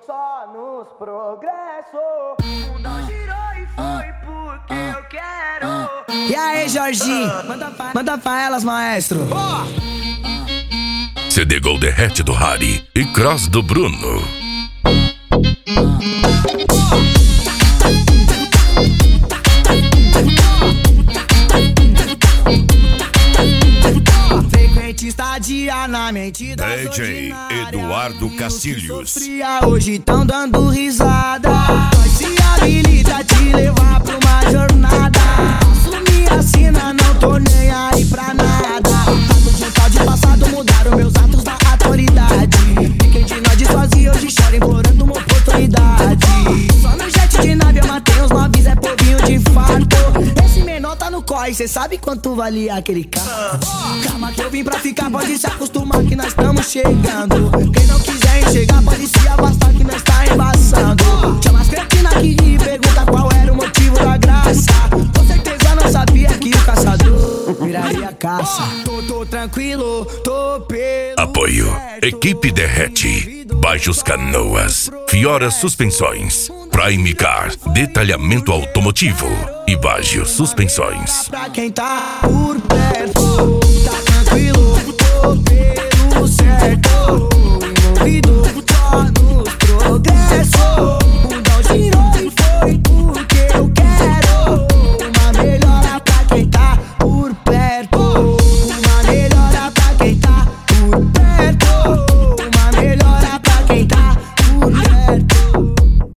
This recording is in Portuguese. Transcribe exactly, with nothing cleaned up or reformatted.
só nos progressos. O mundo girou e foi porque eu quero. E aí, Jorginho, manda, manda pra elas, maestro. Oh! C D Gol Derrete do Harry e Cross do Bruno. Frequentista diariamente da D J Eduardo Cacilhos. Sofria, hoje tão dando risada. Nós se habilita te levar pra uma jornada. Assumi a sina, não tô nem aí pra nada. Atos de tal de passado mudaram meus atos da atualidade. E quem de nós desfazia hoje chora implorando uma oportunidade. Só no jet de nave eu matei uns noves, é povinho de fato. Esse menor tá no corre, cê sabe quanto valia aquele carro? Calma que eu vim pra ficar, pode se acostumar que nós estamos chegando. Quem não quiser enxergar pode se afastar que nós tá embaçando. Chama as cretinas aqui e pergunta qual era o motivo da graça. Com certeza não sabia que o caçador viraria caça. Tô, tô tranquilo, tô pelo Apoio certo. Equipe Derrete, Baixos Canoas, Fiora Suspensões, Prime Car, Detalhamento Automotivo e Baggio Suspensões. Pra quem tá por perto, tá tranquilo, tô pelo certo. Envolvido só nos programas.